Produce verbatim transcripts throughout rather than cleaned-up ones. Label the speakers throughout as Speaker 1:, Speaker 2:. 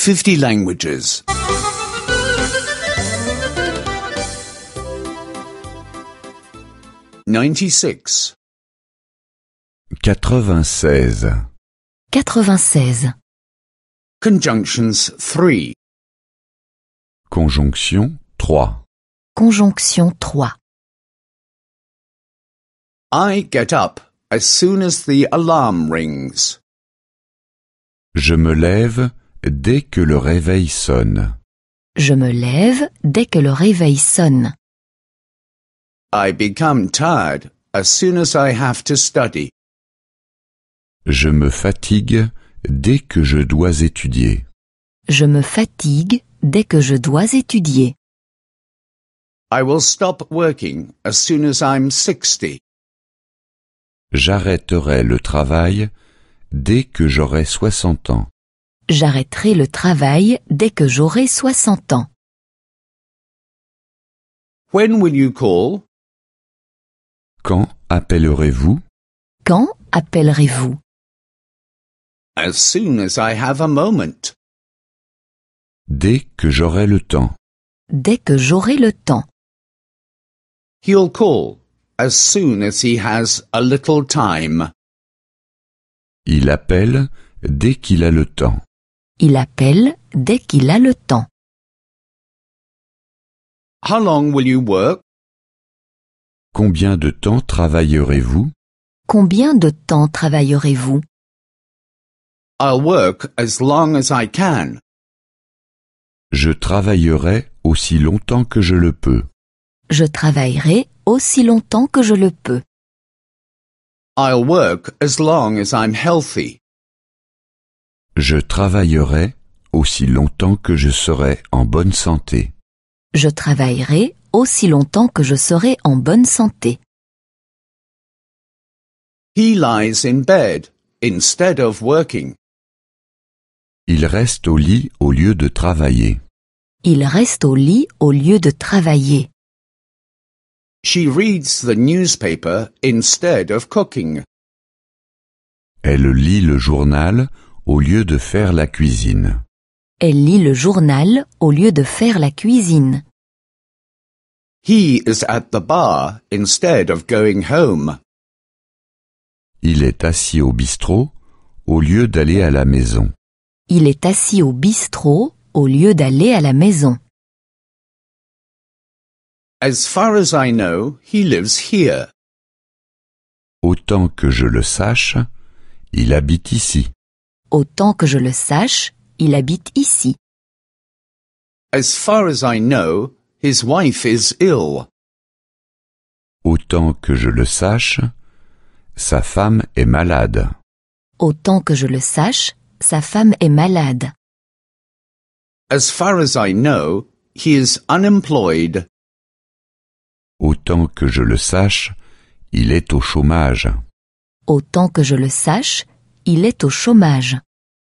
Speaker 1: fifty languages. ninety-six.
Speaker 2: quatre-vingt-seize.
Speaker 3: quatre-vingt-seize.
Speaker 1: Conjunctions three.
Speaker 2: Conjonction trois.
Speaker 3: Conjonction trois.
Speaker 1: I get up as soon as the alarm rings.
Speaker 2: Je me lève dès que le réveil sonne.
Speaker 3: Je me lève dès que le réveil sonne.
Speaker 1: I become tired as soon as I have to study.
Speaker 2: Je me fatigue dès que je dois étudier.
Speaker 3: Je me fatigue dès que je dois étudier.
Speaker 1: I will stop working as soon as I'm sixty.
Speaker 2: J'arrêterai le travail dès que j'aurai soixante ans.
Speaker 3: J'arrêterai le travail dès que j'aurai soixante ans.
Speaker 1: When will you call?
Speaker 2: Quand appellerez-vous?
Speaker 3: Quand appellerez-vous?
Speaker 1: As soon as I have a moment.
Speaker 2: Dès que j'aurai le temps.
Speaker 3: Dès que j'aurai le temps.
Speaker 1: He'll call as soon as he has a little time.
Speaker 2: Il appelle dès qu'il a le temps.
Speaker 3: Il appelle dès qu'il a le temps.
Speaker 1: How long will you work?
Speaker 2: Combien de temps travaillerez-vous?
Speaker 3: Combien de temps travaillerez-vous?
Speaker 1: I'll work as long as I can.
Speaker 2: Je travaillerai aussi longtemps que je le peux.
Speaker 3: Je travaillerai aussi longtemps que je le peux.
Speaker 1: I'll work as long as I'm healthy.
Speaker 2: Je travaillerai aussi longtemps que je serai en bonne santé.
Speaker 3: Je travaillerai aussi longtemps que je serai en bonne santé.
Speaker 1: He lies in bed instead of working.
Speaker 2: Il reste au lit au lieu de travailler.
Speaker 3: Il reste au lit au lieu de travailler.
Speaker 1: She reads the newspaper instead of cooking.
Speaker 2: Elle lit le journal au lieu de faire la cuisine.
Speaker 3: Elle lit le journal au lieu de faire la cuisine.
Speaker 1: He is at the bar instead of going home.
Speaker 2: Il est assis au bistrot au lieu d'aller à la maison.
Speaker 3: Il est assis au bistrot au lieu d'aller à la maison.
Speaker 1: As far as I know, he lives here.
Speaker 2: Autant que je le sache, il habite ici.
Speaker 3: Autant que je le sache, il habite ici.
Speaker 1: As far as I know, his wife is ill.
Speaker 2: Autant que je le sache, sa femme est malade.
Speaker 3: Autant que je le sache, sa femme est malade.
Speaker 1: As far as I know, he is unemployed.
Speaker 2: Autant que je le sache, il est au chômage.
Speaker 3: Autant que je le sache, il est au chômage.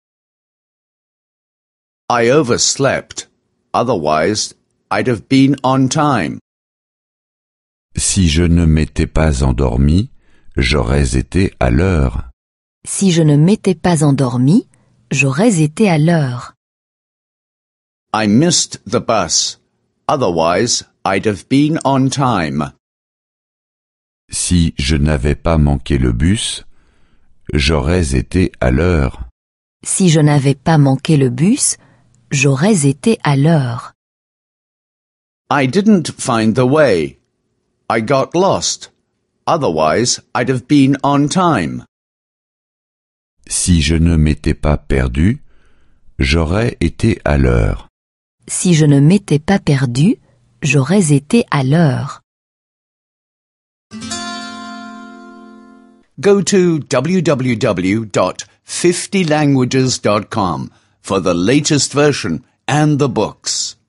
Speaker 1: I overslept. Otherwise, I'd have been on time.
Speaker 2: Si je ne m'étais pas endormi, j'aurais été à l'heure.
Speaker 3: Si je ne m'étais pas endormi, j'aurais été à l'heure.
Speaker 1: I missed the bus. Otherwise, I'd have been on time.
Speaker 2: Si je n'avais pas manqué le bus, j'aurais été à l'heure.
Speaker 3: Si je n'avais pas manqué le bus, j'aurais été à l'heure.
Speaker 1: I didn't find the way. I got lost. Otherwise, I'd have been on time.
Speaker 2: Si je ne m'étais pas perdu, j'aurais été à l'heure.
Speaker 3: Si je ne m'étais pas perdu, j'aurais été à l'heure.
Speaker 1: Go to w w w dot fifty languages dot com for the latest version and the books.